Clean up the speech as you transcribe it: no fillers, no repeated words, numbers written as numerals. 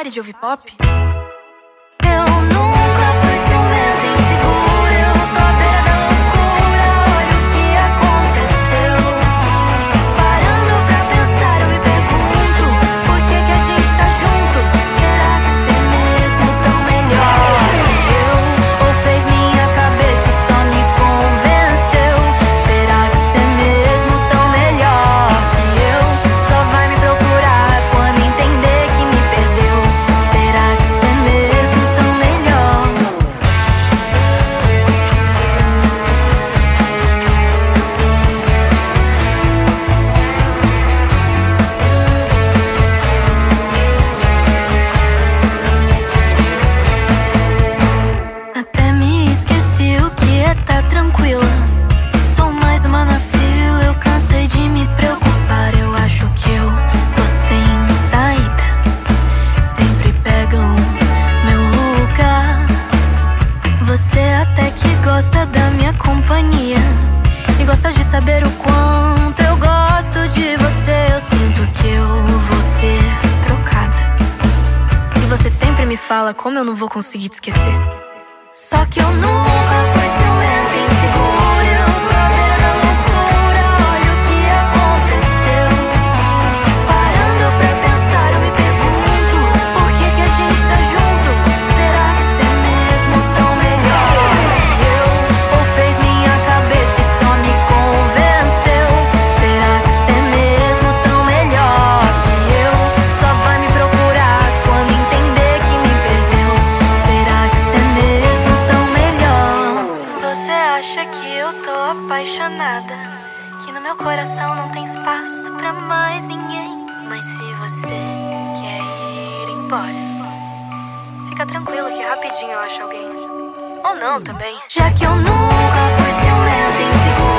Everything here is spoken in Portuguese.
Pare de ouvir pop. Eu nunca fui ciumenta, insegura. Eu tô à beira da loucura. Olha o que aconteceu. Parando pra pensar, eu me pergunto: por que que a gente tá junto? Será que cê mesmo tão melhor que eu? Ou fez minha cabeça e só me convenceu? Será que cê mesmo tão melhor que eu? Só vai me procurar quando entender que me perdeu. Será que cê mesmo tão melhor? Até me esqueci o que é tá tranquila. Sou mais uma na fila, eu cansei de me preocupar. Eu acho que eu tô sem saída. Sempre pegam meu lugar. Você até que gosta da minha companhia e gosta de saber o quanto eu gosto de você. Eu sinto que eu vou ser trocada e você sempre me fala como eu não vou conseguir te esquecer. Só que eu nunca fui ciumenta, insegura. Eu tô à beira da loucura. Olha o que aconteceu. Parando pra pensar, eu me pergunto: por que que a gente tá junto? Será que cê mesmo tão melhor que eu? Ou fez minha cabeça e só me convenceu? Será que cê mesmo tão melhor que eu? Só vai me procurar quando entender que me perdeu. Será que cê mesmo tão melhor? Você acha que eu tô apaixonada, que no meu coração não tem espaço pra mais ninguém. Mas se você quer ir embora, fica tranquilo que rapidinho eu acho alguém. Ou não também. Já que eu nunca fui ciumenta, insegura.